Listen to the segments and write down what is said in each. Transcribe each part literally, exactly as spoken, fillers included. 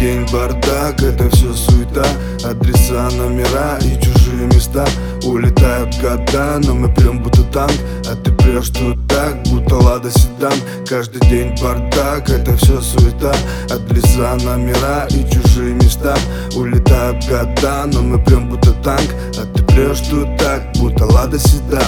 день бардак, это все суета. Адреса, номера и чужие места. Улетают года, но мы прям будто танк. А ты прешь тут так, будто Лада Седан. Каждый день бардак, это все суета. Адреса, номера и чужие места. Улетают года, но мы прям будто танк. А ты прешь тут так, будто Лада Седан.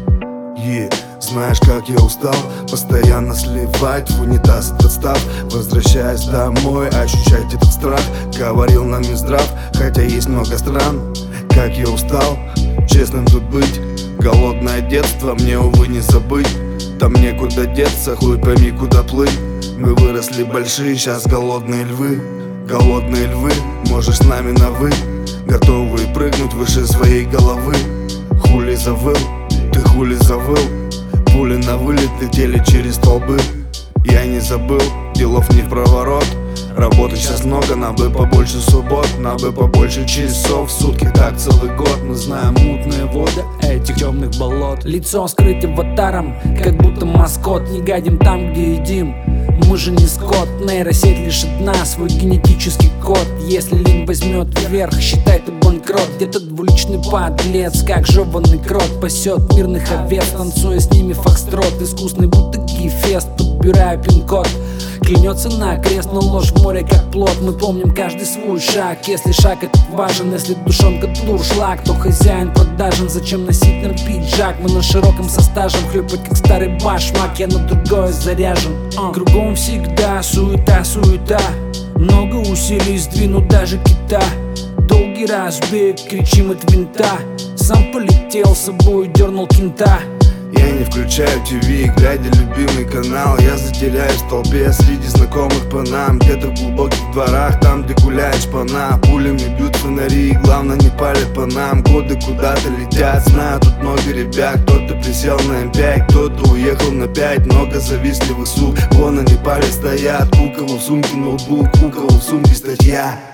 Yeah. Знаешь, как я устал постоянно сливать в унитаз этот став. Возвращаясь домой, ощущать этот страх. Говорил нам Минздрав, хотя есть много стран. Как я устал честным тут быть. Голодное детство мне, увы, не забыть. Там некуда деться, хуй пойми, куда плыть. Мы выросли большие, сейчас голодные львы. Голодные львы, можешь с нами на вы. Готовые прыгнуть выше своей головы. Хули завыл, ты хули завыл. Пули на вылет летели через столбы. Я не забыл, делов не в проворот. Работы сейчас много, нам бы побольше суббот. Нам бы побольше часов в сутки, так целый год. Мы знаем мутные воды этих темных болот. Лицо скрыть аватаром, как будто маскот. Не гадим там, где едим, мы же не скот. Нейросеть лишь одна, свой генетический код. Если лень возьмет вверх, считай ты банкрот. Где-то двуличный подлец, как жеванный крот, пасет мирных овец, танцуя с ними фокстрот. Искусный будто гефест, подбираю пин-код. Клянется на крест, но ложь в море как плод. Мы помним каждый свой шаг, если шаг этот важен. Если душонка дуршлаг, то хозяин продажен. Зачем носить нам пиджак? Мы на широком со стажем, хлюпать как старый башмак. Я на другое заряжен. uh. Кругом всегда суета, суета. Много усилий сдвинут даже кита. Долгий разбег, кричим от винта. Сам полетел, с собой дернул кента. Я не включаю ТВ, глядя любимый канал. Я затеряюсь в толпе среди знакомых по нам. Где-то в глубоких дворах, там где гуляет шпана. Пулями бьют фонари, главное не палят по нам. Годы куда-то летят, знаю тут много ребят. Кто-то присел на эм пять, кто-то уехал на пять. Много завистливых сук, вон они пали стоят. У кого в сумке ноутбук, у кого в сумке статья.